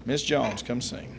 Miss Jones, come sing.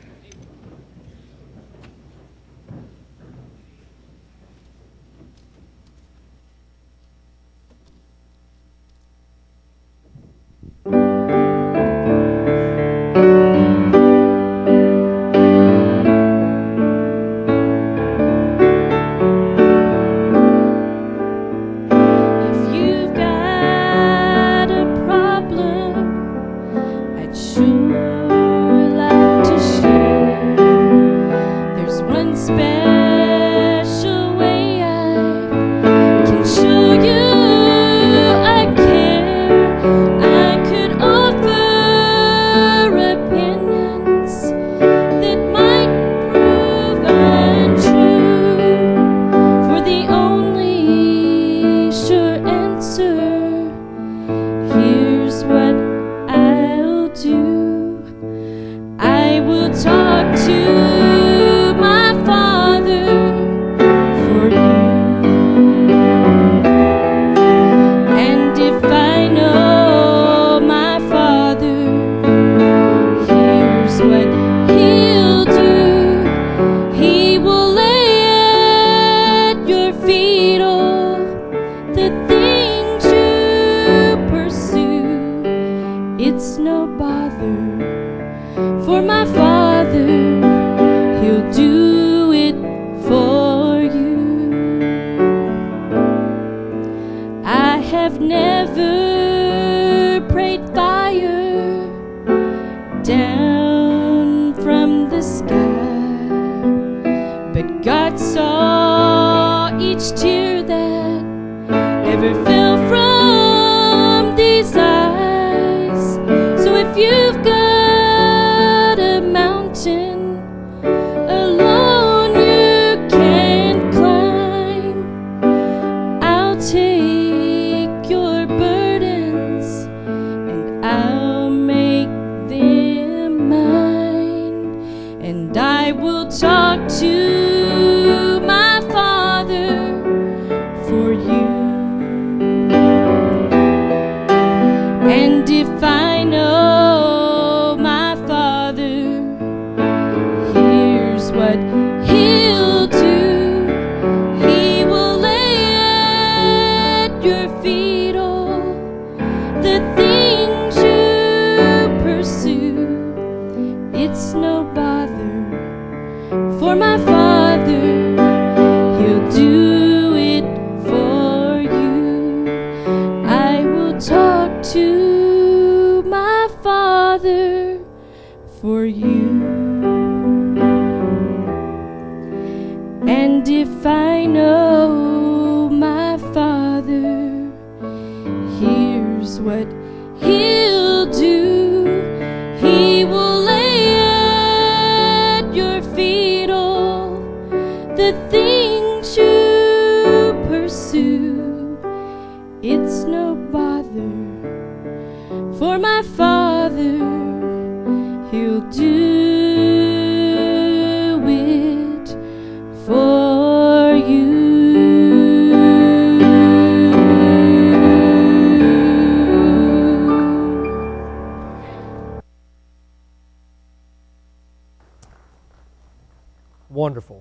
Wonderful.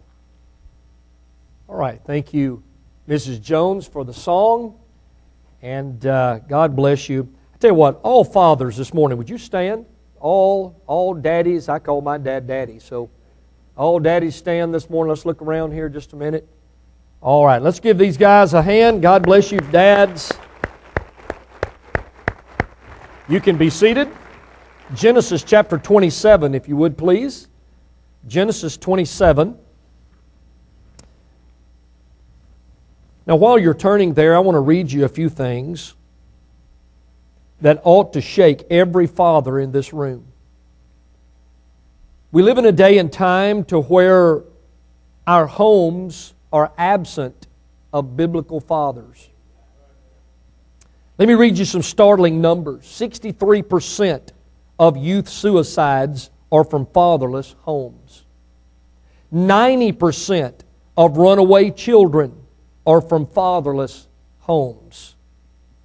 All right, thank you, Mrs. Jones, for the song, and God bless you. I tell you what, all fathers this morning, would you stand? All daddies, I call my dad Daddy, so all daddies stand this morning. Let's look around here just a minute. All right, let's give these guys a hand. God bless you, dads. You can be seated. Genesis chapter 27, if you would please. Genesis 27. Now, while you're turning there, I want to read you a few things that ought to shake every father in this room. We live in a day and time to where our homes are absent of biblical fathers. Let me read you some startling numbers. 63% of youth suicides are from fatherless homes. 90% of runaway children are from fatherless homes.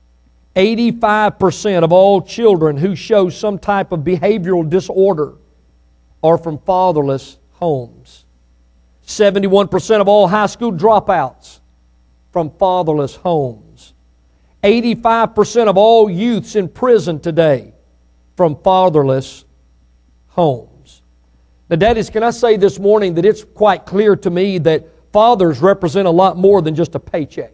85% of all children who show some type of behavioral disorder are from fatherless homes. 71% of all high school dropouts from fatherless homes. 85% of all youths in prison today from fatherless homes. Now, daddies, can I say this morning that it's quite clear to me that fathers represent a lot more than just a paycheck.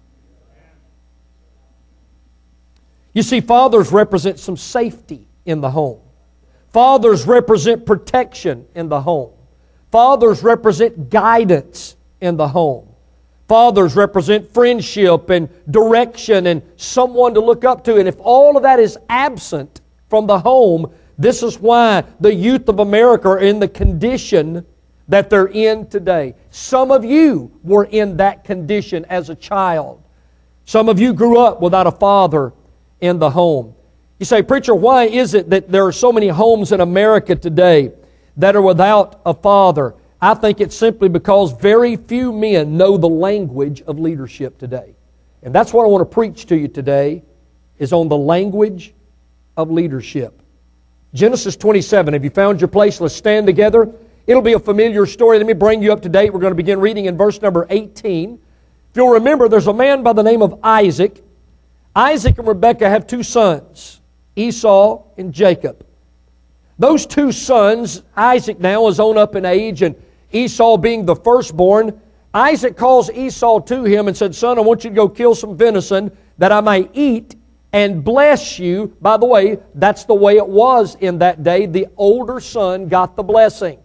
You see, fathers represent some safety in the home. Fathers represent protection in the home. Fathers represent guidance in the home. Fathers represent friendship and direction and someone to look up to. And if all of that is absent from the home, this is why the youth of America are in the condition that they're in today. Some of you were in that condition as a child. Some of you grew up without a father in the home. You say, preacher, why is it that there are so many homes in America today that are without a father? I think it's simply because very few men know the language of leadership today. And that's what I want to preach to you today, is on the language of leadership. Genesis 27. Have you found your place? Let's stand together. It'll be a familiar story. Let me bring you up to date. We're going to begin reading in verse number 18. If you'll remember, there's a man by the name of Isaac. Isaac and Rebekah have two sons, Esau and Jacob. Those two sons, Isaac now is on up in age, and Esau being the firstborn, Isaac calls Esau to him and said, son, I want you to go kill some venison that I may eat and bless you. By the way, that's the way it was in that day. The older son got the blessing.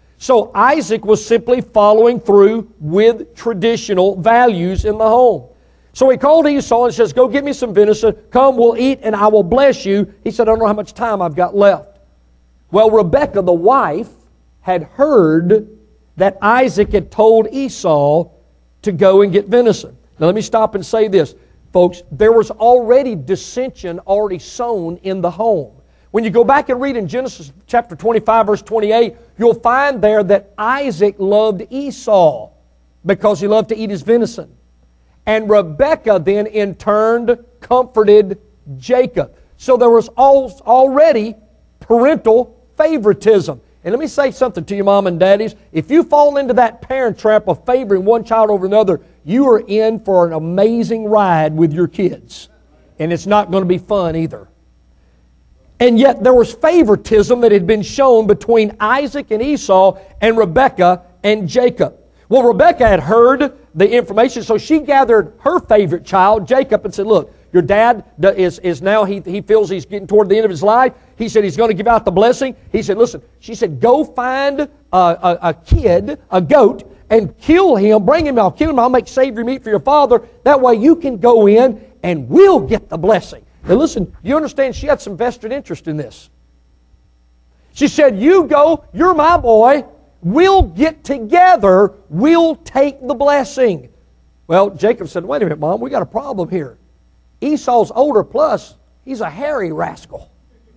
So Isaac was simply following through with traditional values in the home. So he called Esau and says, go get me some venison. Come, we'll eat and I will bless you. He said, I don't know how much time I've got left. Well, Rebekah, the wife, had heard that Isaac had told Esau to go and get venison. Now let me stop and say this. Folks, there was already dissension already sown in the home. When you go back and read in Genesis chapter 25, verse 28, you'll find there that Isaac loved Esau because he loved to eat his venison. And Rebekah then in turn comforted Jacob. So there was already parental favoritism. And let me say something to you, mom and daddies. If you fall into that parent trap of favoring one child over another, you are in for an amazing ride with your kids. And it's not going to be fun either. And yet there was favoritism that had been shown between Isaac and Esau and Rebekah and Jacob. Well, Rebekah had heard the information, so she gathered her favorite child, Jacob, and said, look, your dad is now, he feels he's getting toward the end of his life. He said he's going to give out the blessing. He said, listen, she said, go find a kid, a goat, and kill him, bring him, I'll kill him, I'll make savory meat for your father. That way you can go in and we'll get the blessing. Now listen, you understand she had some vested interest in this. She said, you go, you're my boy, we'll get together, we'll take the blessing. Well, Jacob said, wait a minute, Mom, we got a problem here. Esau's older, plus he's a hairy rascal.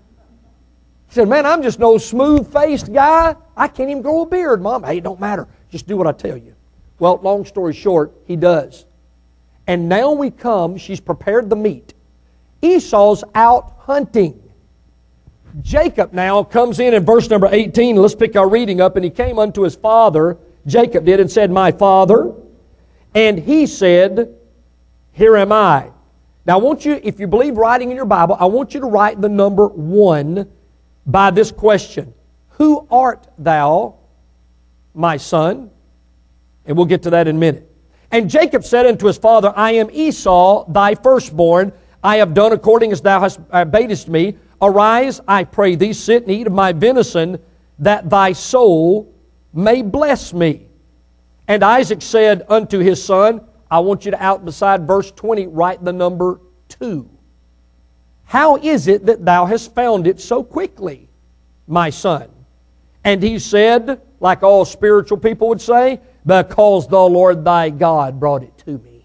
He said, man, I'm just no smooth-faced guy. I can't even grow a beard, Mom. Hey, it don't matter. Just do what I tell you. Well, long story short, he does. And now we come, she's prepared the meat. Esau's out hunting. Jacob now comes in verse number 18. Let's pick our reading up. And he came unto his father, Jacob did, and said, my father. And he said, here am I. Now I want you, if you believe writing in your Bible, I want you to write the number 1 by this question. Who art thou, my son? And we'll get to that in a minute. And Jacob said unto his father, I am Esau, thy firstborn. I have done according as thou hast badest me. Arise, I pray thee, sit and eat of my venison, that thy soul may bless me. And Isaac said unto his son, I want you to out beside verse 20, write the number 2. How is it that thou hast found it so quickly, my son? And he said, like all spiritual people would say, because the Lord thy God brought it to me.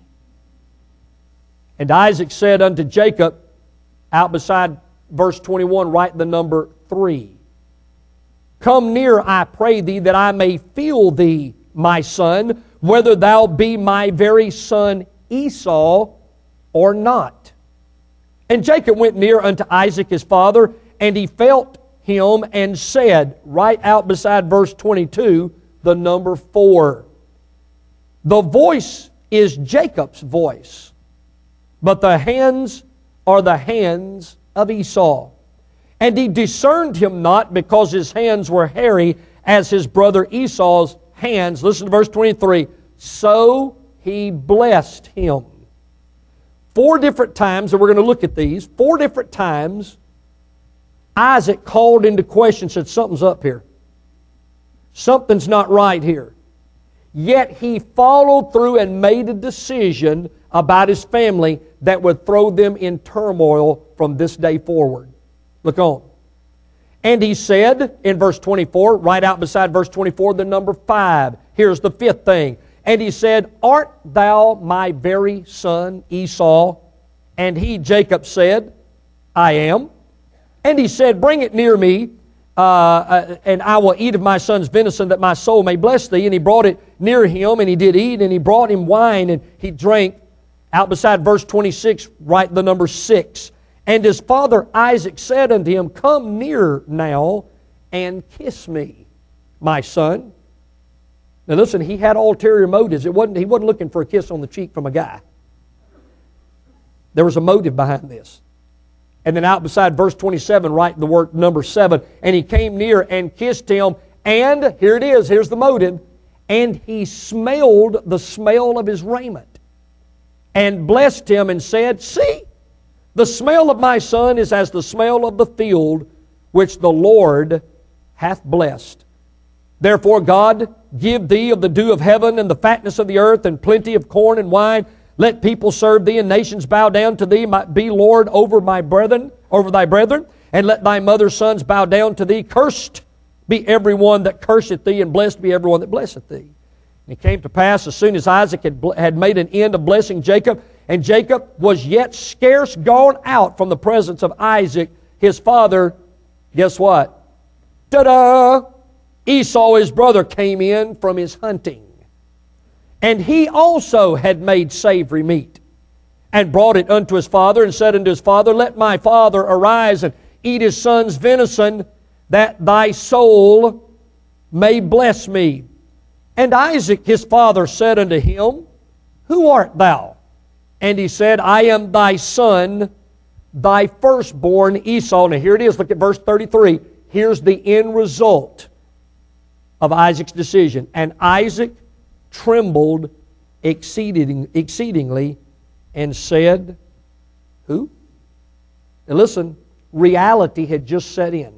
And Isaac said unto Jacob, out beside verse 21, write the number 3. Come near, I pray thee, that I may feel thee, my son, whether thou be my very son Esau or not. And Jacob went near unto Isaac his father, and he felt him and said, right out beside verse 22, the number 4. The voice is Jacob's voice, but the hands are the hands of Esau. And he discerned him not, because his hands were hairy as his brother Esau's hands. Listen to verse 23. So he blessed him. 4 different times, and we're going to look at these, 4 different times, Isaac called into question, said, something's up here. Something's not right here. Yet he followed through and made a decision about his family that would throw them in turmoil from this day forward. Look on. And he said, in verse 24, right out beside verse 24, the number 5. Here's the 5th thing. And he said, art thou my very son Esau? And he, Jacob, said, I am. And he said, bring it near me, and I will eat of my son's venison, that my soul may bless thee. And he brought it near him, and he did eat, and he brought him wine, and he drank. Out beside verse 26, write the number 6. And his father Isaac said unto him, come near now, and kiss me, my son. Now listen, he had ulterior motives. He wasn't looking for a kiss on the cheek from a guy. There was a motive behind this. And then out beside verse 27, write the word number 7. And he came near and kissed him. And, here it is, here's the motive. And he smelled the smell of his raiment. And blessed him and said, see, the smell of my son is as the smell of the field which the Lord hath blessed. Therefore God give thee of the dew of heaven and the fatness of the earth and plenty of corn and wine. Let people serve thee and nations bow down to thee. Be Lord over thy brethren, and let thy mother's sons bow down to thee. Cursed be everyone that curseth thee, and blessed be everyone that blesseth thee. And it came to pass, as soon as Isaac had made an end of blessing Jacob, and Jacob was yet scarce gone out from the presence of Isaac, his father, guess what? Ta-da! Esau, his brother, came in from his hunting. And he also had made savory meat, and brought it unto his father, and said unto his father, let my father arise and eat his son's venison, that thy soul may bless me. And Isaac his father said unto him, who art thou? And he said, I am thy son, thy firstborn Esau. Now here it is, look at verse 33. Here's the end result of Isaac's decision. And Isaac trembled exceedingly and said, who? Now listen, reality had just set in.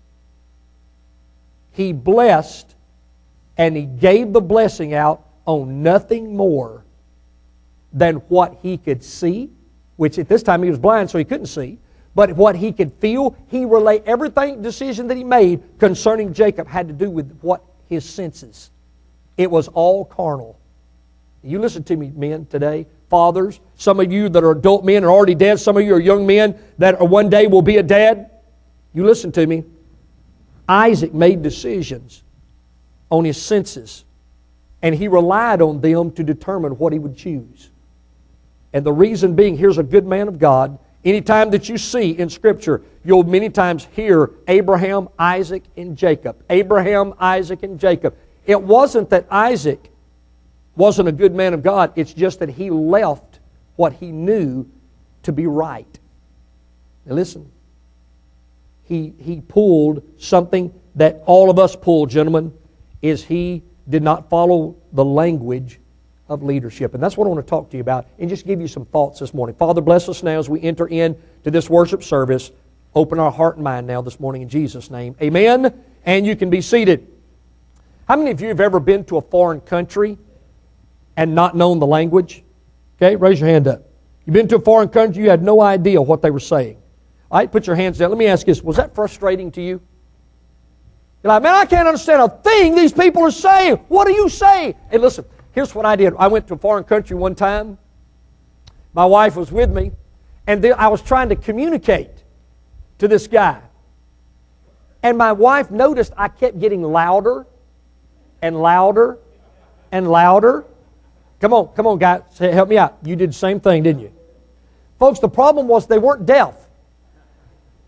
He blessed, and he gave the blessing out on nothing more than what he could see, which at this time he was blind, so he couldn't see, but what he could feel. He relayed everything, decision that he made concerning Jacob had to do with what his senses. It was all carnal. You listen to me, men, today. Fathers, some of you that are adult men are already dead. Some of you are young men that one day will be a dad. You listen to me. Isaac made decisions on his senses, and he relied on them to determine what he would choose. And the reason being, here's a good man of God. Anytime that you see in Scripture, you'll many times hear Abraham, Isaac, and Jacob. Abraham, Isaac, and Jacob. It wasn't that Isaac wasn't a good man of God. It's just that he left what he knew to be right. Now listen. He pulled something that all of us pull, gentlemen, is he did not follow the language of leadership. And that's what I want to talk to you about and just give you some thoughts this morning. Father, bless us now as we enter into this worship service. Open our heart and mind now this morning in Jesus' name. Amen. And you can be seated. How many of you have ever been to a foreign country and not known the language? Okay, raise your hand up. You've been to a foreign country, you had no idea what they were saying. All right, put your hands down. Let me ask you this. Was that frustrating to you? You're like, man, I can't understand a thing these people are saying. What do you say? And listen, here's what I did. I went to a foreign country one time. My wife was with me, and I was trying to communicate to this guy. And my wife noticed I kept getting louder and louder and louder. Come on, guys. Help me out. You did the same thing, didn't you? Folks, the problem was they weren't deaf.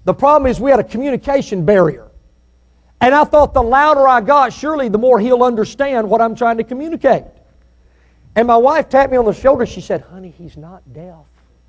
The problem is we had a communication barrier. And I thought the louder I got, surely the more he'll understand what I'm trying to communicate. And my wife tapped me on the shoulder. She said, "Honey, he's not deaf."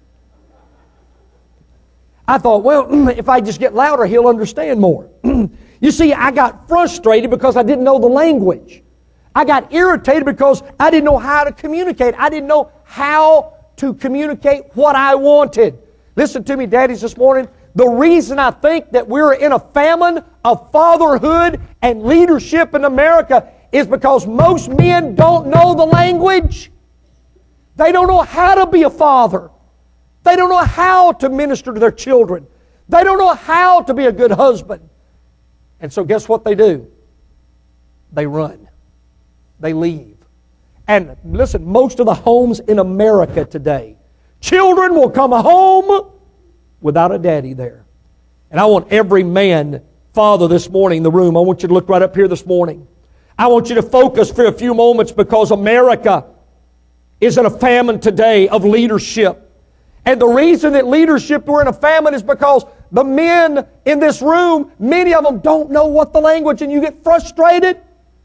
I thought, well, if I just get louder, he'll understand more. You see, I got frustrated because I didn't know the language. I got irritated because I didn't know how to communicate. I didn't know how to communicate what I wanted. Listen to me, daddies, this morning. The reason I think that we're in a famine of fatherhood and leadership in America is because most men don't know the language. They don't know how to be a father. They don't know how to minister to their children. They don't know how to be a good husband. And so guess what they do? They run. They leave. And listen, most of the homes in America today, children will come home without a daddy there. And I want every man, father this morning in the room, I want you to look right up here this morning. I want you to focus for a few moments because America is in a famine today of leadership. And the reason that leadership we're in a famine is because the men in this room, many of them don't know what the language, and you get frustrated.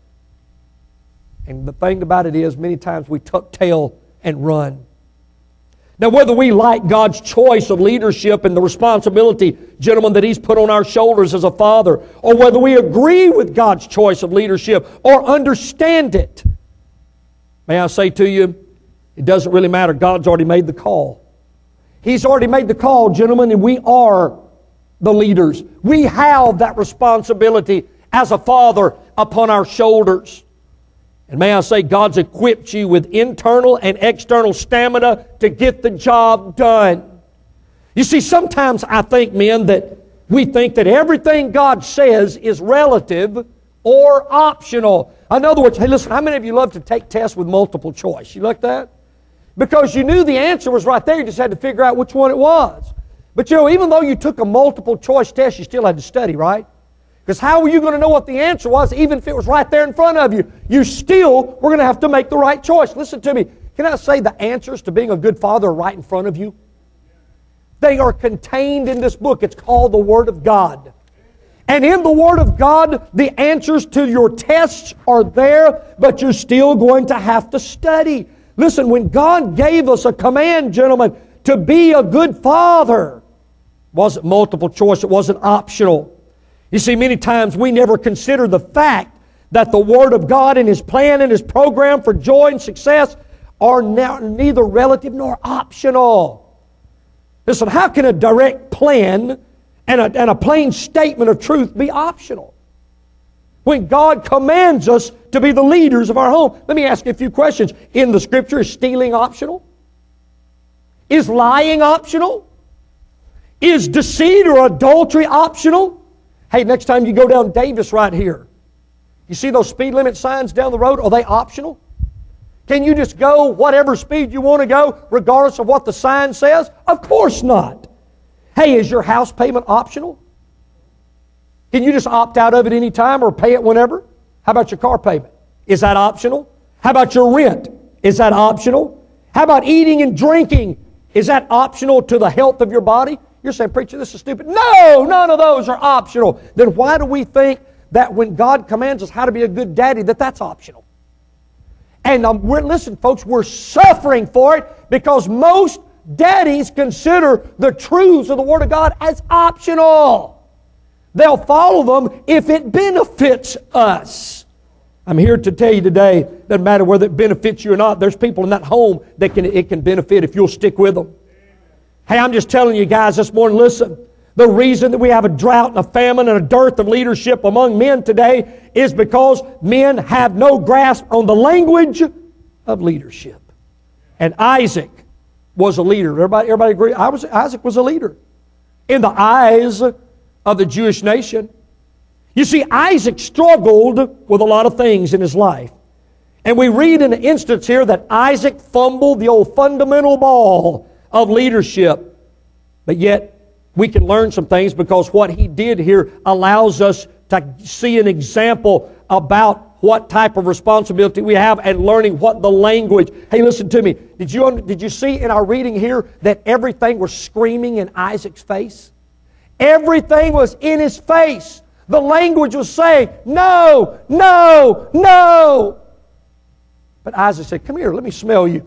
And the thing about it is, many times we tuck tail and run. Now, whether we like God's choice of leadership and the responsibility, gentlemen, that He's put on our shoulders as a father, or whether we agree with God's choice of leadership or understand it, may I say to you, it doesn't really matter. God's already made the call. He's already made the call, gentlemen, and we are the leaders. We have that responsibility as a father upon our shoulders. And may I say, God's equipped you with internal and external stamina to get the job done. You see, sometimes I think, men, that we think that everything God says is relative or optional. In other words, hey, listen, how many of you love to take tests with multiple choice? You like that? Because you knew the answer was right there, you just had to figure out which one it was. But you know, even though you took a multiple choice test, you still had to study, right? Because how were you going to know what the answer was, even if it was right there in front of you? You still were going to have to make the right choice. Listen to me. Can I say the answers to being a good father are right in front of you? They are contained in this book. It's called the Word of God. And in the Word of God, the answers to your tests are there, but you're still going to have to study. Listen, when God gave us a command, gentlemen, to be a good father, it wasn't multiple choice, it wasn't optional. You see, many times we never consider the fact that the Word of God and His plan and His program for joy and success are neither relative nor optional. Listen, how can a direct plan and a plain statement of truth be optional? When God commands us to be the leaders of our home. Let me ask you a few questions. In the Scripture, is stealing optional? Is lying optional? Is deceit or adultery optional? Hey, next time you go down Davis right here, you see those speed limit signs down the road? Are they optional? Can you just go whatever speed you want to go regardless of what the sign says? Of course not. Hey, is your house payment optional? Can you just opt out of it any time or pay it whenever? How about your car payment? Is that optional? How about your rent? Is that optional? How about eating and drinking? Is that optional to the health of your body? You're saying, preacher, this is stupid. No, none of those are optional. Then why do we think that when God commands us how to be a good daddy, that that's optional? And listen, folks, we're suffering for it because most daddies consider the truths of the Word of God as optional. They'll follow them if it benefits us. I'm here to tell you today, doesn't matter whether it benefits you or not, there's people in that home that it can benefit if you'll stick with them. Hey, I'm just telling you guys this morning, listen, the reason that we have a drought and a famine and a dearth of leadership among men today is because men have no grasp on the language of leadership. And Isaac was a leader. Everybody agree? Isaac was a leader in the eyes of the Jewish nation. You see, Isaac struggled with a lot of things in his life. And we read in an instance here that Isaac fumbled the old fundamental ball of leadership. But yet, we can learn some things because what he did here allows us to see an example about what type of responsibility we have and learning what the language. Hey, listen to me. Did you see in our reading here that everything was screaming in Isaac's face? Everything was in his face. The language was saying, no, no, no. But Isaac said, come here, let me smell you.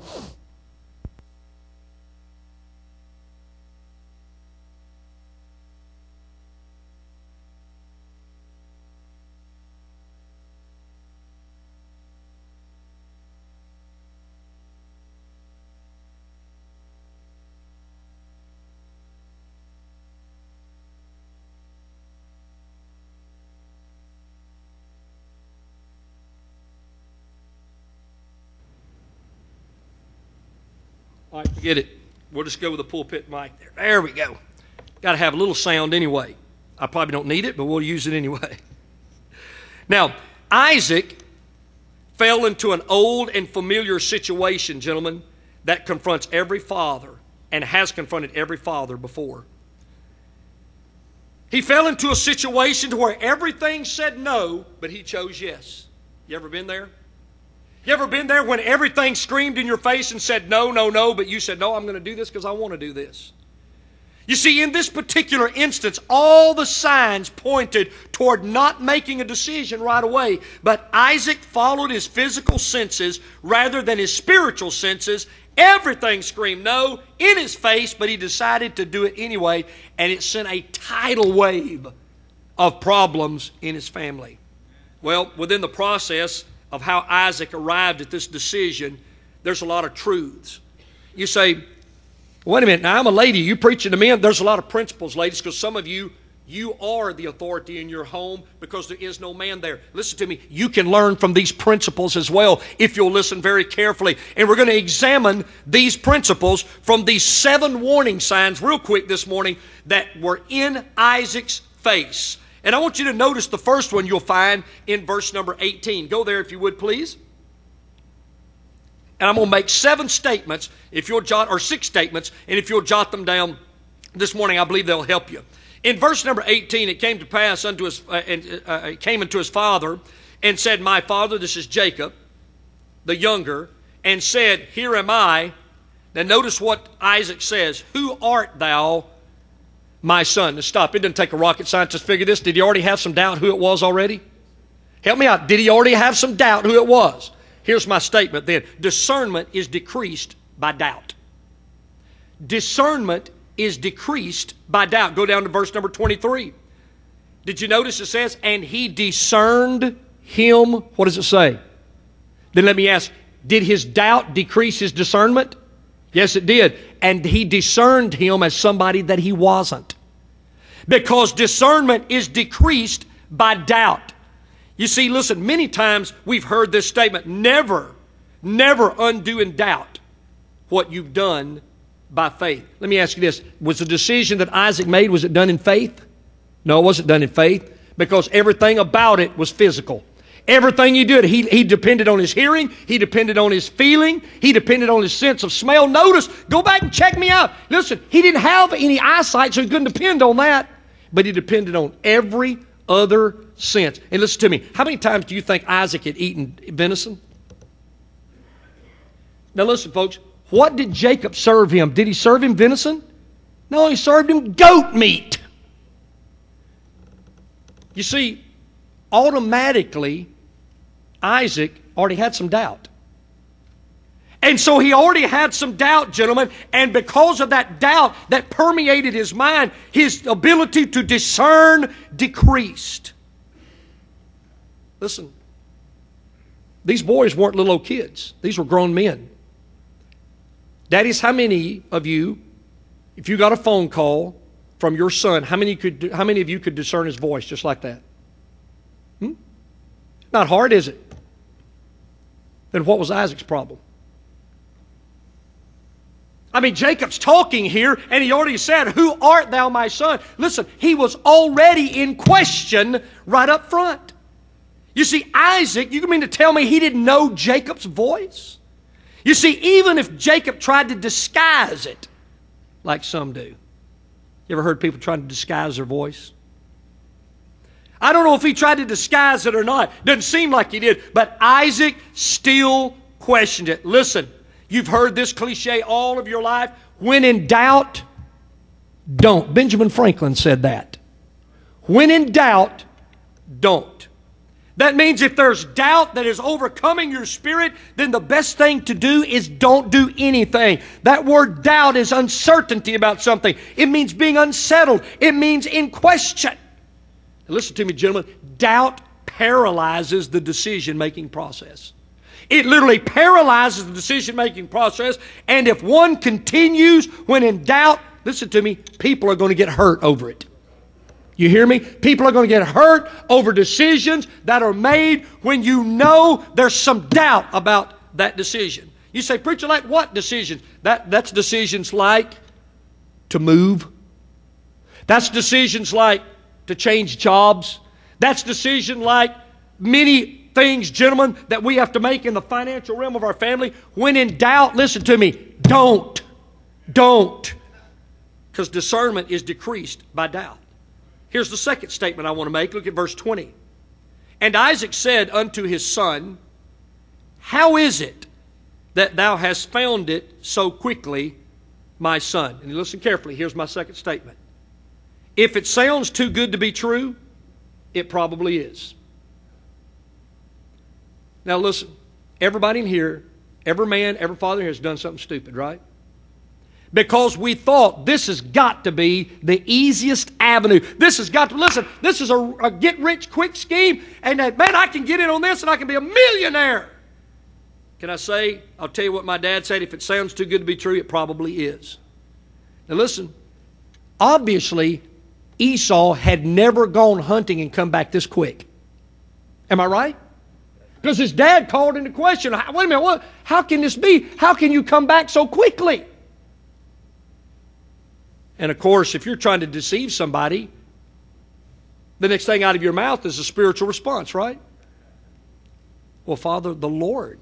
All right, forget it. We'll just go with the pulpit mic there. There we go. Got to have a little sound anyway. I probably don't need it, but we'll use it anyway. Now, Isaac fell into an old and familiar situation, gentlemen, that confronts every father and has confronted every father before. He fell into a situation to where everything said no, but he chose yes. You ever been there? You ever been there when everything screamed in your face and said no, no, no, but you said, no, I'm going to do this because I want to do this? You see, in this particular instance, all the signs pointed toward not making a decision right away. But Isaac followed his physical senses rather than his spiritual senses. Everything screamed no in his face, but he decided to do it anyway. And it sent a tidal wave of problems in his family. Well, within the process of how Isaac arrived at this decision, there's a lot of truths. You say, wait a minute, now I'm a lady, you preaching to men? There's a lot of principles, ladies, because some of you are the authority in your home because there is no man there. Listen to me, you can learn from these principles as well if you'll listen very carefully. And we're going to examine these principles from these 7 warning signs real quick this morning that were in Isaac's face. And I want you to notice the first one you'll find in verse number 18. Go there if you would, please. And I'm going to make 7 statements, if you'll jot, or 6 statements, and if you'll jot them down this morning, I believe they'll help you. In verse number 18, it came to pass unto his, came unto his father, and said, my father, this is Jacob, the younger, and said, here am I. Now notice what Isaac says, who art thou, my son? Now stop, it doesn't take a rocket scientist to figure this. Did he already have some doubt who it was already? Help me out. Did he already have some doubt who it was? Here's my statement then. Discernment is decreased by doubt. Discernment is decreased by doubt. Go down to verse number 23. Did you notice it says, and he discerned him? What does it say? Then let me ask, did his doubt decrease his discernment? Yes, it did. And he discerned him as somebody that he wasn't. Because discernment is decreased by doubt. You see, listen, many times we've heard this statement, never, never undo in doubt what you've done by faith. Let me ask you this. Was the decision that Isaac made, was it done in faith? No, it wasn't done in faith because everything about it was physical. Everything he did, he depended on his hearing, he depended on his feeling, he depended on his sense of smell. Notice, go back and check me out. Listen, he didn't have any eyesight, so he couldn't depend on that. But he depended on every other sense. And listen to me, how many times do you think Isaac had eaten venison? Now listen, folks, what did Jacob serve him? Did he serve him venison? No, he served him goat meat. You see, automatically, Isaac already had some doubt. And so he already had some doubt, gentlemen, and because of that doubt that permeated his mind, his ability to discern decreased. Listen, these boys weren't little old kids. These were grown men. Daddies, how many of you, if you got a phone call from your son, how many of you could discern his voice just like that? Not hard, is it? Then what was Isaac's problem? I mean, Jacob's talking here, and he already said, who art thou, my son? Listen, he was already in question right up front. You see, Isaac, you mean to tell me he didn't know Jacob's voice? You see, even if Jacob tried to disguise it, like some do. You ever heard people trying to disguise their voice? I don't know if he tried to disguise it or not. Doesn't seem like he did. But Isaac still questioned it. Listen, you've heard this cliche all of your life. When in doubt, don't. Benjamin Franklin said that. When in doubt, don't. That means if there's doubt that is overcoming your spirit, then the best thing to do is don't do anything. That word doubt is uncertainty about something. It means being unsettled. It means in question. Now listen to me, gentlemen. Doubt paralyzes the decision-making process. It literally paralyzes the decision-making process. And if one continues when in doubt, listen to me, people are going to get hurt over it. You hear me? People are going to get hurt over decisions that are made when you know there's some doubt about that decision. You say, preacher, like what decisions? That's decisions like to move. That's decisions like to change jobs. That's decision like many things, gentlemen, that we have to make in the financial realm of our family. When in doubt, listen to me, don't. Don't. Because discernment is decreased by doubt. Here's the second statement I want to make. Look at verse 20. And Isaac said unto his son, how is it that thou hast found it so quickly, my son? And listen carefully. Here's my second statement. If it sounds too good to be true, it probably is. Now listen, everybody in here, every man, every father here has done something stupid, right? Because we thought this has got to be the easiest avenue. This has got to, listen, this is a get-rich-quick scheme, and that, man, I can get in on this and I can be a millionaire. Can I say, I'll tell you what my dad said, if it sounds too good to be true, it probably is. Now listen, obviously, Esau had never gone hunting and come back this quick. Am I right? Because his dad called into question, wait a minute, how can this be? How can you come back so quickly? And of course, if you're trying to deceive somebody, the next thing out of your mouth is a spiritual response, right? Well, Father, the Lord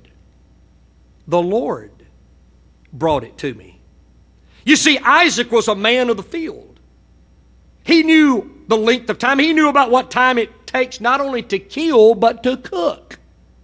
brought it to me. You see, Isaac was a man of the field. He knew the length of time. He knew about what time it takes not only to kill, but to cook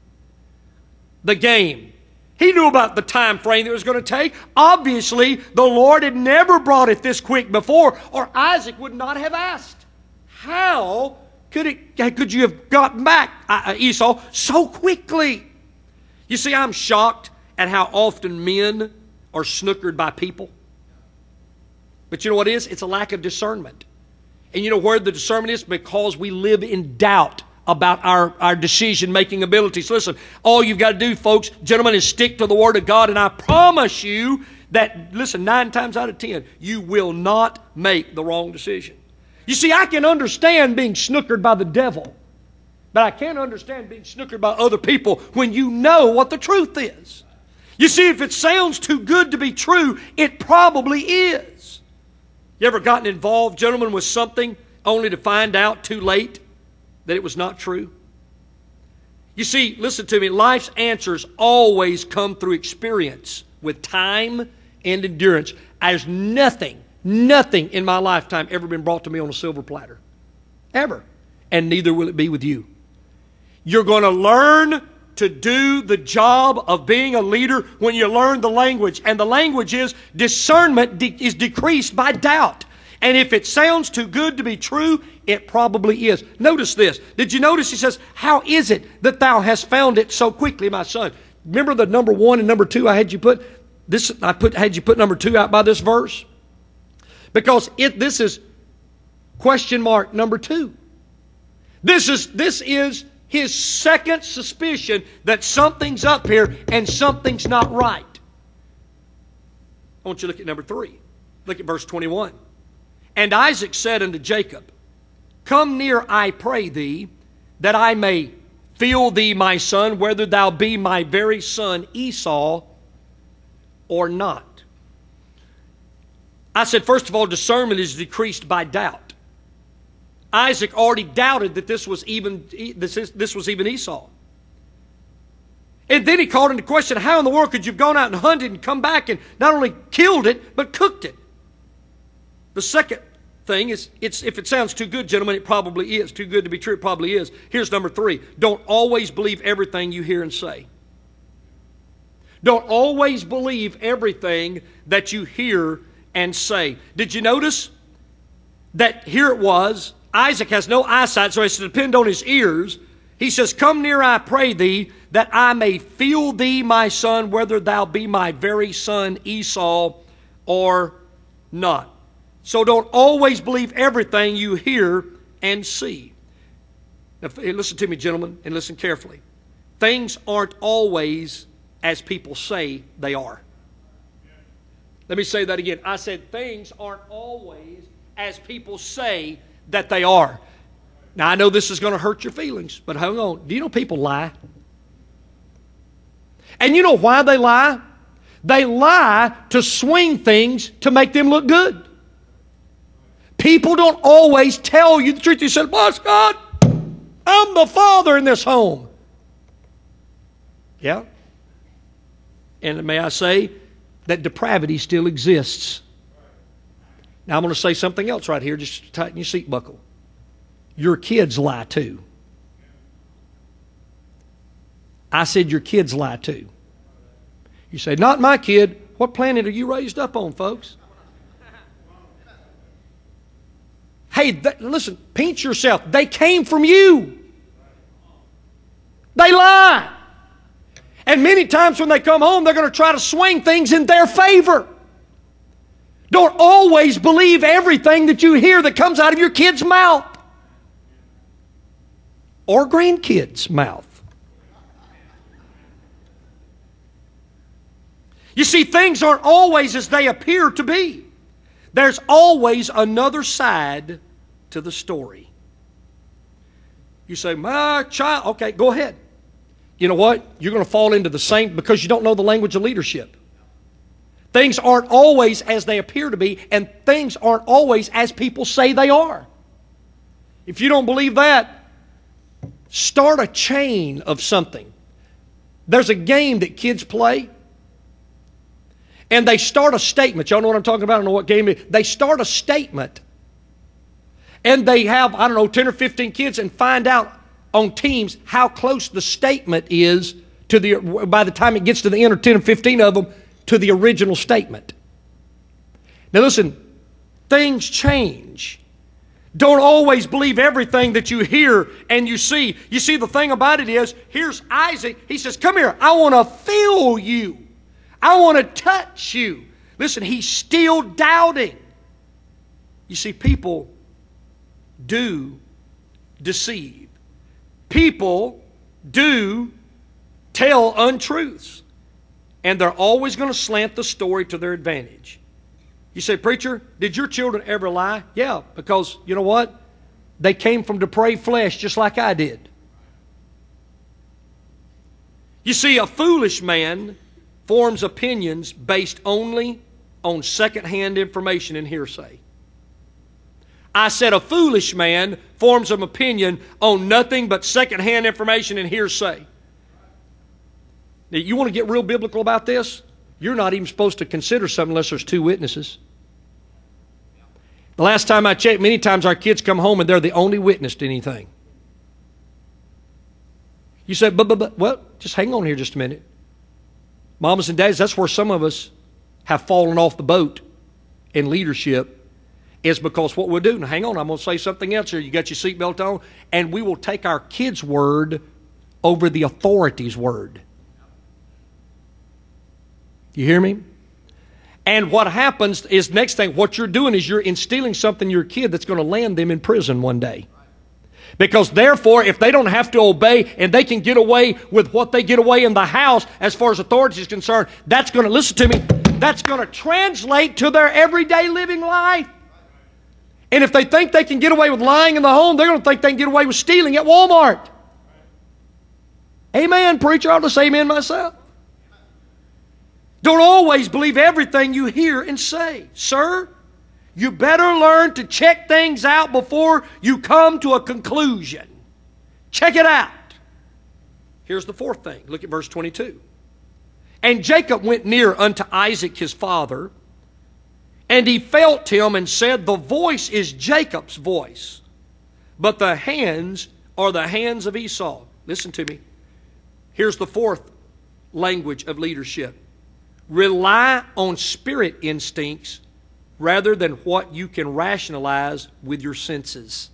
the game. He knew about the time frame that it was going to take. Obviously, the Lord had never brought it this quick before, or Isaac would not have asked. How could you have gotten back, Esau, so quickly? You see, I'm shocked at how often men are snookered by people. But you know what it is? It's a lack of discernment. And you know where the discernment is? Because we live in doubt about our decision-making abilities. Listen, all you've got to do, folks, gentlemen, is stick to the Word of God, and I promise you that, listen, 9 times out of 10, you will not make the wrong decision. You see, I can understand being snookered by the devil, but I can't understand being snookered by other people when you know what the truth is. You see, if it sounds too good to be true, it probably is. You ever gotten involved, gentlemen, with something only to find out too late that it was not true? You see, listen to me, life's answers always come through experience with time and endurance. There's nothing in my lifetime ever been brought to me on a silver platter. Ever. And neither will it be with you. You're going to learn to do the job of being a leader when you learn the language. And the language is discernment is decreased by doubt. And if it sounds too good to be true, it probably is. Notice this. Did you notice he says, how is it that thou hast found it so quickly, my son? Remember the number 1 and number 2 I had you put? Had you put number 2 out by this verse? Because this is question mark number 2. This is his second suspicion that something's up here and something's not right. I want you to look at number 3. Look at verse 21. And Isaac said unto Jacob, come near, I pray thee, that I may feel thee, my son, whether thou be my very son Esau or not. I said, first of all, discernment is decreased by doubt. Isaac already doubted that this was even Esau. And then he called into question, how in the world could you have gone out and hunted and come back and not only killed it, but cooked it? The second thing is, if it sounds too good, gentlemen, it probably is. Too good to be true, it probably is. Here's number 3. Don't always believe everything you hear and say. Don't always believe everything that you hear and say. Did you notice that here it was, Isaac has no eyesight, so he has to depend on his ears. He says, come near, I pray thee, that I may feel thee, my son, whether thou be my very son Esau or not. So don't always believe everything you hear and see. Now, listen to me, gentlemen, and listen carefully. Things aren't always as people say they are. Let me say that again. I said things aren't always as people say that they are. Now, I know this is going to hurt your feelings, but hang on. Do you know people lie? And you know why they lie? They lie to swing things to make them look good. People don't always tell you the truth. You said, "Bless God, I'm the father in this home." Yeah. And may I say that depravity still exists. Now I'm going to say something else right here. Just tighten your seat buckle. Your kids lie too. I said your kids lie too. You say, not my kid. What planet are you raised up on, folks? Hey, listen, pinch yourself. They came from you. They lie. And many times when they come home, they're going to try to swing things in their favor. Don't always believe everything that you hear that comes out of your kid's mouth or grandkid's mouth. You see, things aren't always as they appear to be. There's always another side to the story. You say, my child, okay, go ahead. You know what? You're going to fall into the same, because you don't know the language of leadership. Things aren't always as they appear to be, and things aren't always as people say they are. If you don't believe that, start a chain of something. There's a game that kids play, and they start a statement. Y'all know what I'm talking about? I don't know what game it is. They start a statement, and they have, 10 or 15 kids, and find out on teams how close the statement is to by the time it gets to the end, or 10 or 15 of them, to the original statement. Now listen, things change. Don't always believe everything that you hear and you see. You see, the thing about it is, here's Isaac. He says, come here, I want to feel you. I want to touch you. Listen, he's still doubting. You see, people do deceive. People do tell untruths. And they're always going to slant the story to their advantage. You say, preacher, did your children ever lie? Yeah, because you know what? They came from depraved flesh just like I did. You see, a foolish man forms opinions based only on secondhand information and hearsay. I said a foolish man forms an opinion on nothing but secondhand information and hearsay. Now, you want to get real biblical about this? You're not even supposed to consider something unless there's two witnesses. The last time I checked, many times our kids come home and they're the only witness to anything. You say, but, well, just hang on here just a minute. Mamas and dads, that's where some of us have fallen off the boat in leadership, is because what we'll do, now hang on, I'm going to say something else here. You got your seatbelt on? And we will take our kids' word over the authority's word. You hear me? And what happens is, next thing, what you're doing is you're instilling something in your kid that's going to land them in prison one day. Because therefore, if they don't have to obey and they can get away with what they get away in the house as far as authority is concerned, that's going to, listen to me, that's going to translate to their everyday living life. And if they think they can get away with lying in the home, they're going to think they can get away with stealing at Walmart. Amen, preacher. I'll just amen myself. Don't always believe everything you hear and say. Sir, you better learn to check things out before you come to a conclusion. Check it out. Here's the fourth thing. Look at verse 22. And Jacob went near unto Isaac his father, and he felt him and said, the voice is Jacob's voice, but the hands are the hands of Esau. Listen to me. Here's the fourth language of leadership. Rely on spirit instincts rather than what you can rationalize with your senses.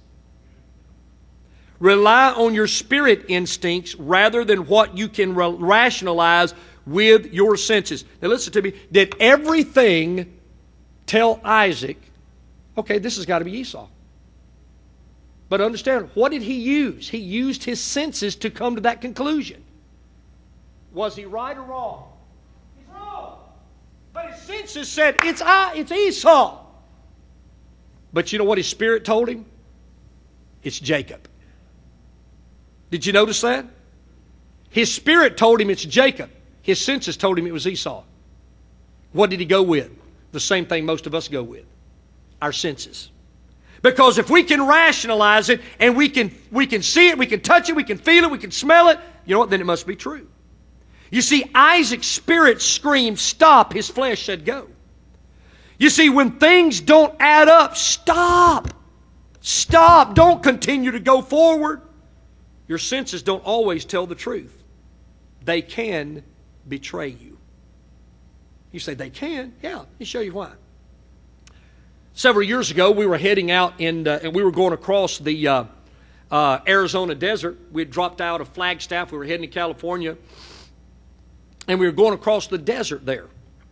Rely on your spirit instincts rather than what you can rationalize with your senses. Now listen to me. Did everything tell Isaac, okay, this has got to be Esau? But understand, what did he use? He used his senses to come to that conclusion. Was he right or wrong? He's wrong. But his senses said, it's Esau. But you know what his spirit told him? It's Jacob. Did you notice that? His spirit told him it's Jacob. His senses told him it was Esau. What did he go with? The same thing most of us go with. Our senses. Because if we can rationalize it and we can see it, we can touch it, we can feel it, we can smell it, you know what? Then it must be true. You see, Isaac's spirit screamed, stop. His flesh said, go. You see, when things don't add up, stop. Stop. Don't continue to go forward. Your senses don't always tell the truth. They can betray you. You say, they can? Yeah, let me show you why. Several years ago, we were heading out and we were going across the Arizona desert. We had dropped out of Flagstaff. We were heading to California. And we were going across the desert there.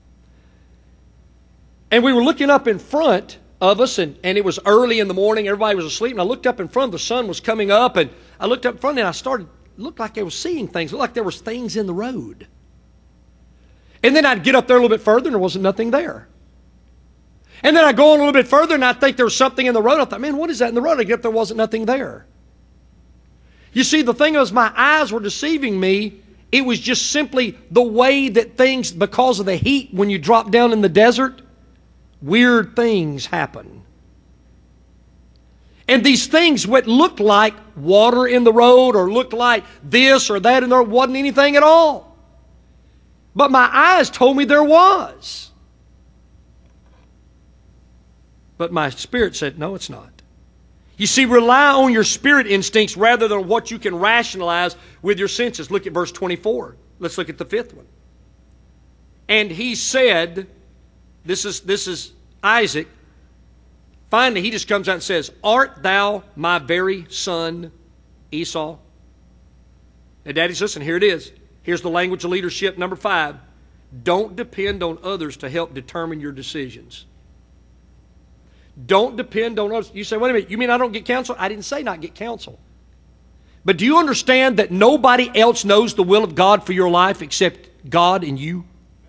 And we were looking up in front of us, and it was early in the morning. Everybody was asleep. And I looked up in front. The sun was coming up. And I looked up in front, and looked like I was seeing things. It looked like there was things in the road. And then I'd get up there a little bit further, and there wasn't nothing there. And then I'd go on a little bit further, and I'd think there was something in the road. I thought, man, what is that in the road? I get up there, wasn't nothing there. You see, the thing was, my eyes were deceiving me. It was just simply the way that things, because of the heat, when you drop down in the desert, weird things happen. And these things what looked like water in the road or looked like this or that, and there wasn't anything at all. But my eyes told me there was. But my spirit said, no, it's not. You see, rely on your spirit instincts rather than what you can rationalize with your senses. Look at verse 24. Let's look at the fifth one. And he said, this is Isaac. Finally, he just comes out and says, art thou my very son, Esau? Now, daddies, listen, here it is. Here's the language of leadership, number 5. Don't depend on others to help determine your decisions. Don't depend on others. You say, wait a minute, you mean I don't get counsel? I didn't say not get counsel. But do you understand that nobody else knows the will of God for your life except God and you?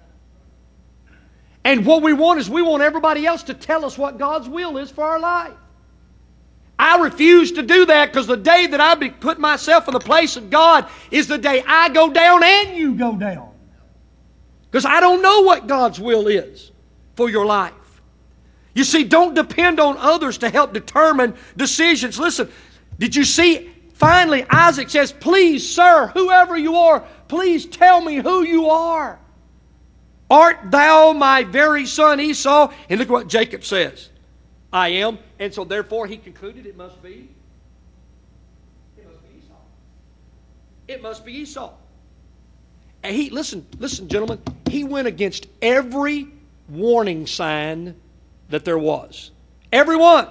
And what we want is we want everybody else to tell us what God's will is for our life. I refuse to do that, because the day that I put myself in the place of God is the day I go down and you go down. Because I don't know what God's will is for your life. You see, don't depend on others to help determine decisions. Listen, did you see? Finally, Isaac says, please, sir, whoever you are, please tell me who you are. Art thou my very son Esau? And look what Jacob says. I am. And so therefore he concluded it must be Esau. It must be Esau. And listen, gentlemen, he went against every warning sign that there was. Everyone.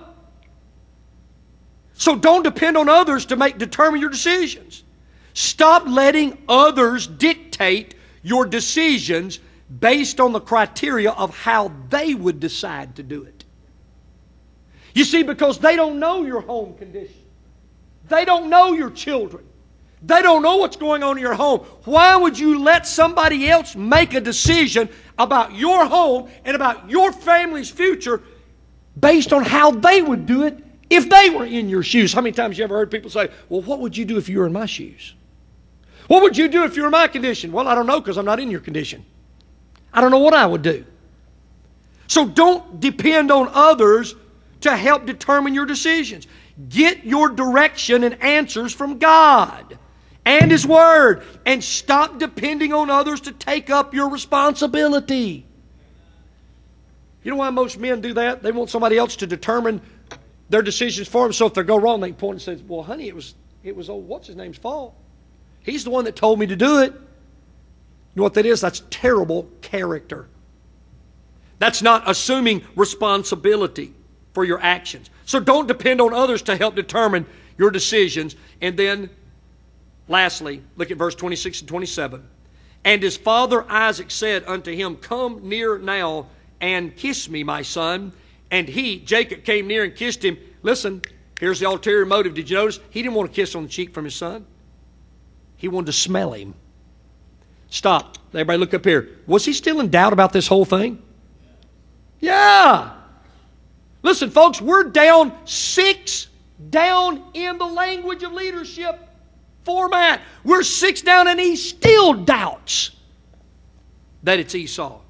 So don't depend on others to determine your decisions. Stop letting others dictate your decisions based on the criteria of how they would decide to do it. You see, because they don't know your home condition. They don't know your children. They don't know what's going on in your home. Why would you let somebody else make a decision about your home and about your family's future based on how they would do it if they were in your shoes? How many times you ever heard people say, well, what would you do if you were in my shoes? What would you do if you were in my condition? Well, I don't know, because I'm not in your condition. I don't know what I would do. So don't depend on others to help determine your decisions. Get your direction and answers from God and His Word, and stop depending on others to take up your responsibility. You know why most men do that? They want somebody else to determine their decisions for them, so if they go wrong, they can point and say, well, honey, it was old what's-his-name's fault. He's the one that told me to do it. You know what that is? That's terrible character. That's not assuming responsibility for your actions. So don't depend on others to help determine your decisions. And then, lastly, look at verse 26 and 27. And his father Isaac said unto him, Come near now and kiss me, my son. And he, Jacob, came near and kissed him. Listen, here's the ulterior motive. Did you notice? He didn't want to kiss on the cheek from his son. He wanted to smell him. Stop. Everybody look up here. Was he still in doubt about this whole thing? Yeah. Listen, folks, we're down 6 down in the language of leadership format. We're 6 down and he still doubts that it's Esau.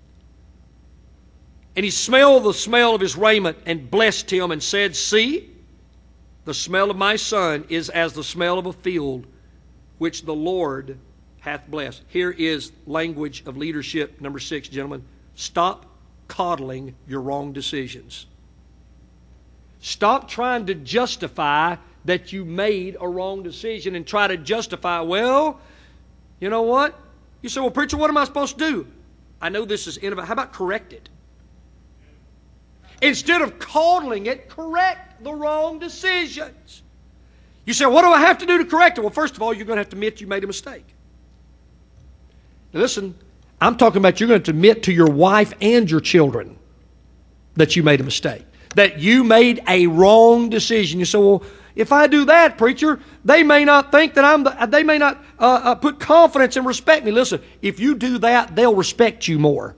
And he smelled the smell of his raiment and blessed him and said, See, the smell of my son is as the smell of a field which the Lord hath blessed. Here is language of leadership number 6, gentlemen. Stop coddling your wrong decisions. Stop trying to justify that you made a wrong decision and try to justify, well, you know what? You say, well, preacher, what am I supposed to do? I know this is innovative. How about correct it? Instead of coddling it, correct the wrong decisions. You say, what do I have to do to correct it? Well, first of all, you're going to have to admit you made a mistake. Now listen, I'm talking about you're going to admit to your wife and your children that you made a mistake. That you made a wrong decision. You say, well, if I do that, preacher, they may not think that they may not put confidence and respect me. Listen, if you do that, they'll respect you more.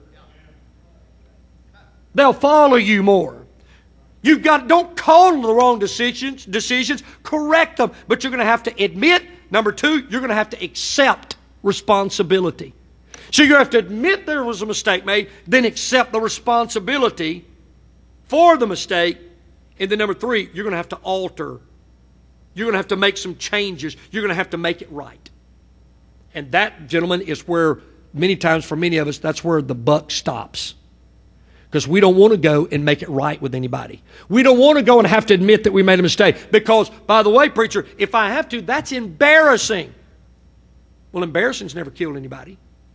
They'll follow you more. Don't call the wrong decisions, correct them. But you're going to have to admit, number 2, you're going to have to accept responsibility. So you have to admit there was a mistake made, then accept the responsibility for the mistake. And then number 3, you're going to have to alter. You're going to have to make some changes. You're going to have to make it right. And that, gentlemen, is where many times for many of us, that's where the buck stops. Because we don't want to go and make it right with anybody. We don't want to go and have to admit that we made a mistake. Because, by the way, preacher, if I have to, that's embarrassing. Well, embarrassing's never killed anybody.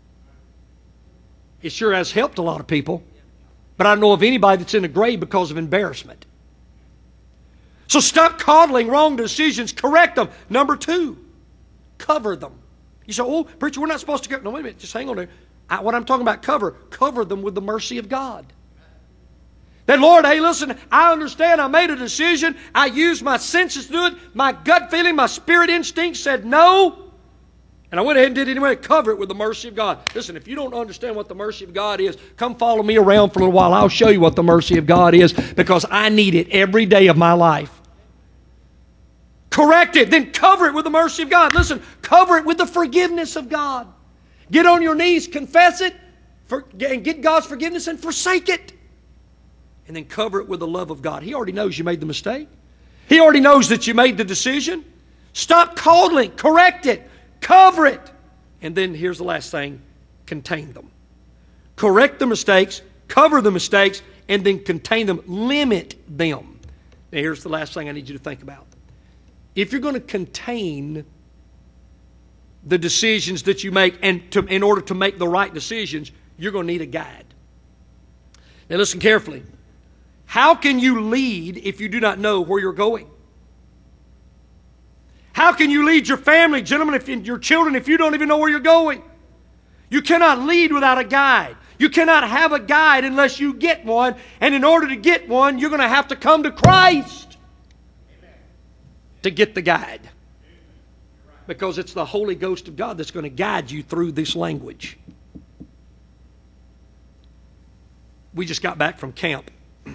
It sure has helped a lot of people. But I don't know of anybody that's in the grave because of embarrassment. So stop coddling wrong decisions. Correct them. Number 2, cover them. You say, oh, preacher, we're not supposed to go. No, wait a minute. Just hang on there. What I'm talking about, cover them with the mercy of God. That, Lord, hey, listen, I understand I made a decision. I used my senses to do it. My gut feeling, my spirit instinct said no. And I went ahead and did it anyway. Cover it with the mercy of God. Listen, if you don't understand what the mercy of God is, come follow me around for a little while. I'll show you what the mercy of God is because I need it every day of my life. Correct it, then cover it with the mercy of God. Listen, cover it with the forgiveness of God. Get on your knees, confess it, and get God's forgiveness and forsake it. And then cover it with the love of God. He already knows you made the mistake. He already knows that you made the decision. Stop coddling. Correct it. Cover it. And then here's the last thing. Contain them. Correct the mistakes. Cover the mistakes. And then contain them. Limit them. Now here's the last thing I need you to think about. If you're going to contain the decisions that you make in order to make the right decisions, you're going to need a guide. Now listen carefully. How can you lead if you do not know where you're going? How can you lead your family, gentlemen, your children, if you don't even know where you're going? You cannot lead without a guide. You cannot have a guide unless you get one. And in order to get one, you're going to have to come to Christ to get the guide. Because it's the Holy Ghost of God that's going to guide you through this language. We just got back from camp.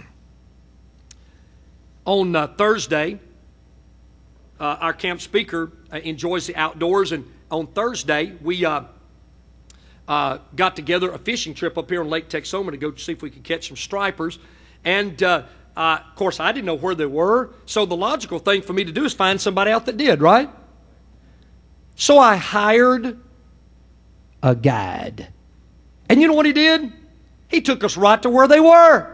On Thursday, our camp speaker enjoys the outdoors, and on Thursday we got together a fishing trip up here on Lake Texoma to go see if we could catch some stripers. And of course, I didn't know where they were, so the logical thing for me to do is find somebody out that did, right? So I hired a guide. And you know what he did? He took us right to where they were.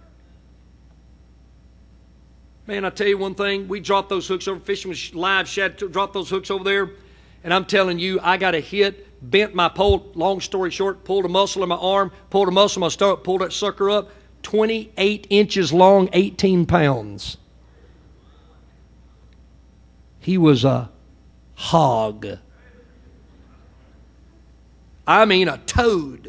Man, I tell you one thing. We dropped those hooks over. Fishing was live. Shad dropped those hooks over there. And I'm telling you, I got a hit bent my pole, long story short, pulled a muscle in my arm, pulled a muscle in my stomach, pulled that sucker up, 28 inches long, 18 pounds. He was a hog. I mean a toad.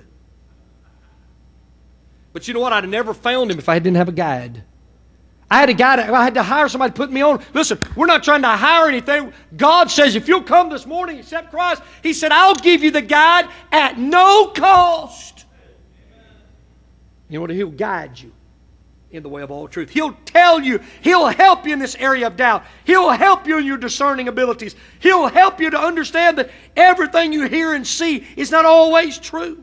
But you know what? I'd have never found him if I didn't have a guide. I had to hire somebody to put me on. Listen, we're not trying to hire anything. God says if you'll come this morning, accept Christ, He said, I'll give you the guide at no cost. You know what? He'll guide you in the way of all truth. He'll tell you. He'll help you in this area of doubt. He'll help you in your discerning abilities. He'll help you to understand that everything you hear and see is not always true.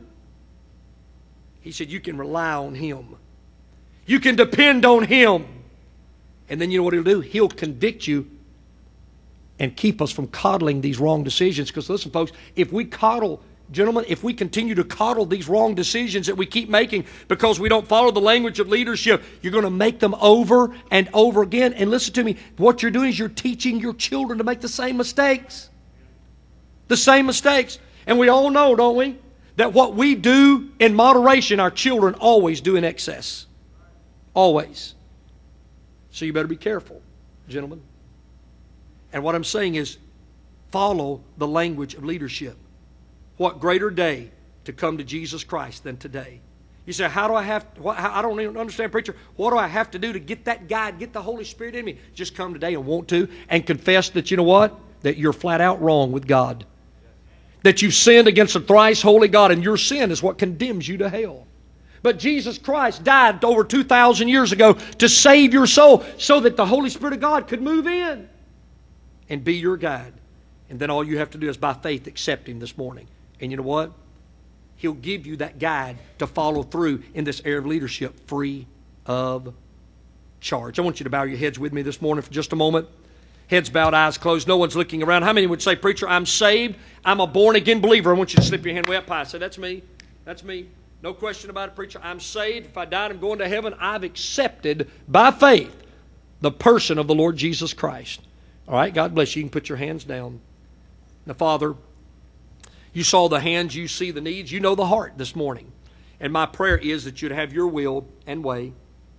He said you can rely on Him. You can depend on Him. And then you know what He'll do? He'll convict you and keep us from coddling these wrong decisions. Because listen, folks, if we continue to coddle these wrong decisions that we keep making because we don't follow the language of leadership, you're going to make them over and over again. And listen to me, what you're doing is you're teaching your children to make the same mistakes. The same mistakes. And we all know, don't we, that what we do in moderation, our children always do in excess. Always. So you better be careful, gentlemen. And what I'm saying is, follow the language of leadership. What greater day to come to Jesus Christ than today? You say, how do I have, I don't even understand, preacher. What do I have to do to get that guide, get the Holy Spirit in me? Just come today and want to, and confess that, you know what? That you're flat out wrong with God. That you've sinned against a thrice holy God, and your sin is what condemns you to hell. But Jesus Christ died over 2,000 years ago to save your soul so that the Holy Spirit of God could move in and be your guide. And then all you have to do is by faith accept Him this morning. And you know what? He'll give you that guide to follow through in this area of leadership free of charge. I want you to bow your heads with me this morning for just a moment. Heads bowed, eyes closed. No one's looking around. How many would say, preacher, I'm saved. I'm a born-again believer. I want you to slip your hand way up high. Say, that's me. That's me. No question about it, preacher. I'm saved. If I died, I'm going to heaven. I've accepted by faith the person of the Lord Jesus Christ. All right, God bless you. You can put your hands down. Now, Father, you saw the hands. You see the needs. You know the heart this morning. And my prayer is that you'd have your will and way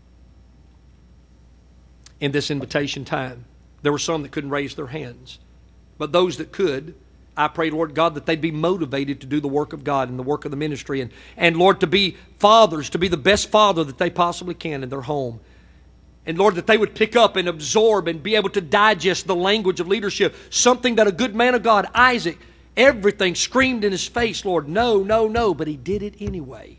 in this invitation time. There were some that couldn't raise their hands. But those that could, I pray, Lord God, that they'd be motivated to do the work of God and the work of the ministry. And Lord, to be fathers, to be the best father that they possibly can in their home. And Lord, that they would pick up and absorb and be able to digest the language of leadership. Something that a good man of God, Isaac, everything screamed in his face, Lord, no, no, no. But he did it anyway.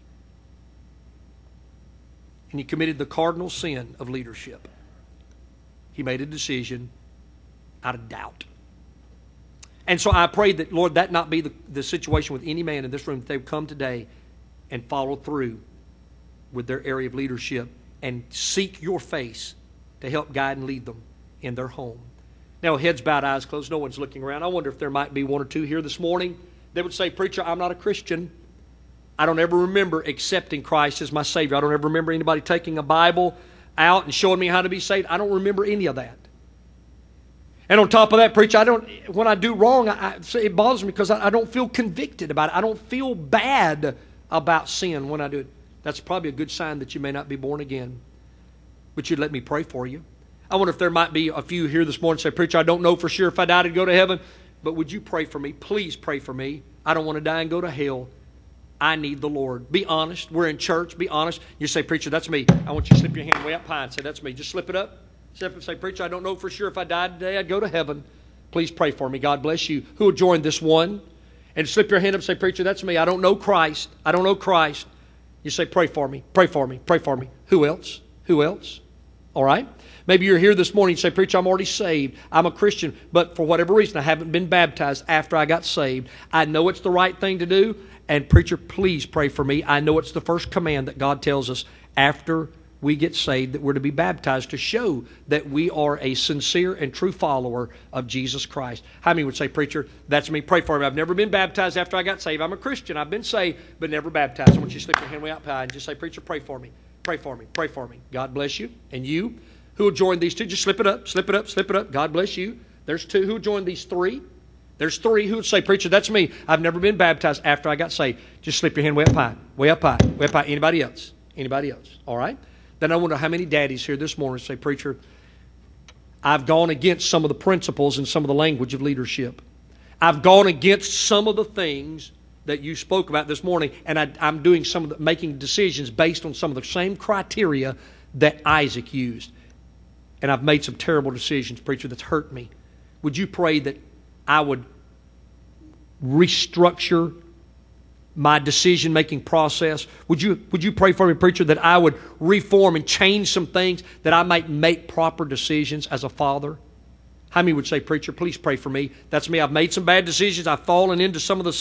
And he committed the cardinal sin of leadership. He made a decision out of doubt. And so I pray that, Lord, that not be the situation with any man in this room, that they would come today and follow through with their area of leadership and seek your face to help guide and lead them in their home. Now, heads bowed, eyes closed, no one's looking around. I wonder if there might be one or two here this morning that would say, preacher, I'm not a Christian. I don't ever remember accepting Christ as my Savior. I don't ever remember anybody taking a Bible out and showing me how to be saved. I don't remember any of that. And on top of that, preacher, when I do wrong, it bothers me because I don't feel convicted about it. I don't feel bad about sin when I do it. That's probably a good sign that you may not be born again. But you'd let me pray for you. I wonder if there might be a few here this morning say, preacher, I don't know for sure if I died I'd go to heaven, but would you pray for me? Please pray for me. I don't want to die and go to hell. I need the Lord. Be honest. We're in church. Be honest. You say, preacher, that's me. I want you to slip your hand way up high and say, that's me. Just slip it up. Step up and say, preacher, I don't know for sure if I died today I'd go to heaven. Please pray for me. God bless you. Who will join this one? And slip your hand up and say, preacher, that's me. I don't know Christ. I don't know Christ. You say, pray for me. Pray for me. Pray for me. Who else? Who else? All right. Maybe you're here this morning and say, preacher, I'm already saved. I'm a Christian, but for whatever reason, I haven't been baptized after I got saved. I know it's the right thing to do. And preacher, please pray for me. I know it's the first command that God tells us after we get saved, that we're to be baptized to show that we are a sincere and true follower of Jesus Christ. How many would say, preacher, that's me, pray for me. I've never been baptized after I got saved. I'm a Christian. I've been saved, but never baptized. I want you to slip your hand way up high and just say, preacher, pray for me. Pray for me. Pray for me. God bless you. And you who will join these two, just slip it up, slip it up, slip it up. God bless you. There's two. Who will join these three? There's 3 who would say, preacher, that's me. I've never been baptized after I got saved. Just slip your hand way up high. Way up high. Way up high. Anybody else? Anybody else? All right? Then I wonder how many daddies here this morning say, preacher, I've gone against some of the principles and some of the language of leadership. I've gone against some of the things that you spoke about this morning, and I'm doing making decisions based on some of the same criteria that Isaac used. And I've made some terrible decisions, preacher, that's hurt me. Would you pray that I would restructure my decision-making process? Would you pray for me, preacher, that I would reform and change some things that I might make proper decisions as a father? How many would say, preacher, please pray for me? That's me. I've made some bad decisions. I've fallen into used some of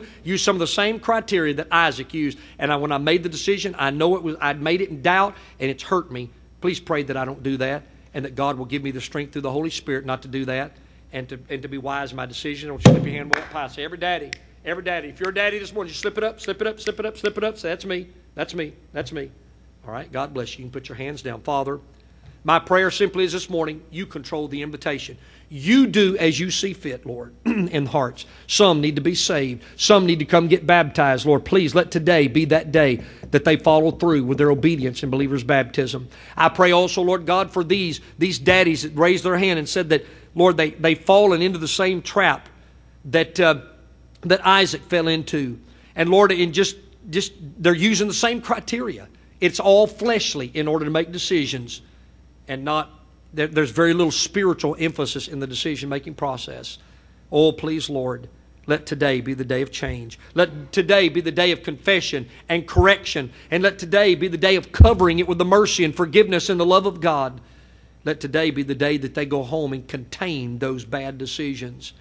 the same criteria that Isaac used. And when I made the decision, I know I'd made it in doubt, and it's hurt me. Please pray that I don't do that, and that God will give me the strength through the Holy Spirit not to do that, and to be wise in my decision. Don't slip your hand way up high. Say, every daddy, if you're a daddy this morning, just slip it up, slip it up, slip it up, slip it up. Say, that's me, that's me, that's me. All right, God bless you. You can put your hands down. Father, my prayer simply is this morning, you control the invitation. You do as you see fit, Lord, in hearts. Some need to be saved. Some need to come get baptized. Lord, please let today be that day that they follow through with their obedience in believers' baptism. I pray also, Lord God, for these daddies that raised their hand and said that, Lord, they've fallen into the same trap that Isaac fell into. And Lord, they're using the same criteria. It's all fleshly in order to make decisions, and there's very little spiritual emphasis in the decision-making process. Oh, please, Lord, let today be the day of change. Let today be the day of confession and correction. And let today be the day of covering it with the mercy and forgiveness and the love of God. Let today be the day that they go home and contain those bad decisions.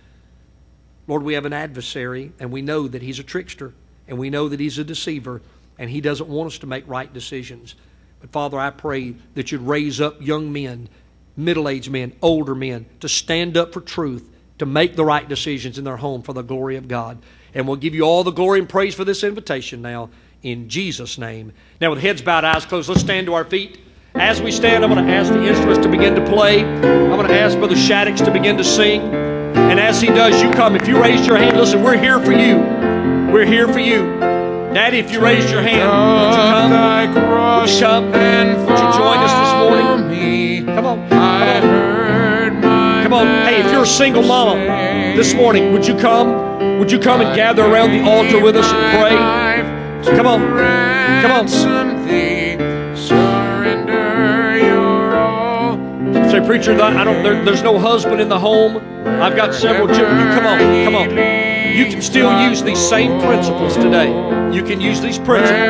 Lord, we have an adversary, and we know that he's a trickster, and we know that he's a deceiver, and he doesn't want us to make right decisions. But Father, I pray that you'd raise up young men, middle-aged men, older men, to stand up for truth, to make the right decisions in their home for the glory of God. And we'll give you all the glory and praise for this invitation now, in Jesus' name. Now, with heads bowed, eyes closed, let's stand to our feet. As we stand, I'm going to ask the instruments to begin to play. I'm going to ask Brother Shaddix to begin to sing. And as he does, you come. If you raised your hand, listen, we're here for you. We're here for you. Daddy, if you raised your hand, would you come? Would you come? Would you join us this morning? Come on. Come on. Hey, if you're a single mama this morning, would you come? Would you come and gather around the altar with us and pray? Come on. Come on. Say, preacher, there's no husband in the home. I've got several children. You come on. Come on. You can still use these same principles today. You can use these principles.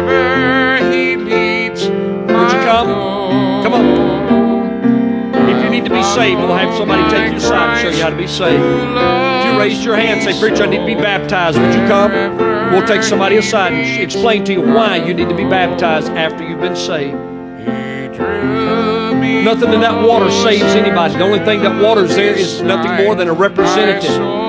Would you come? Come on. If you need to be saved, we'll have somebody take you aside and show you how to be saved. If you raised your hand, say, preacher, I need to be baptized. Would you come? We'll take somebody aside and explain to you why you need to be baptized after you've been saved. Nothing in that water saves anybody. The only thing that water's there is nothing more than a representative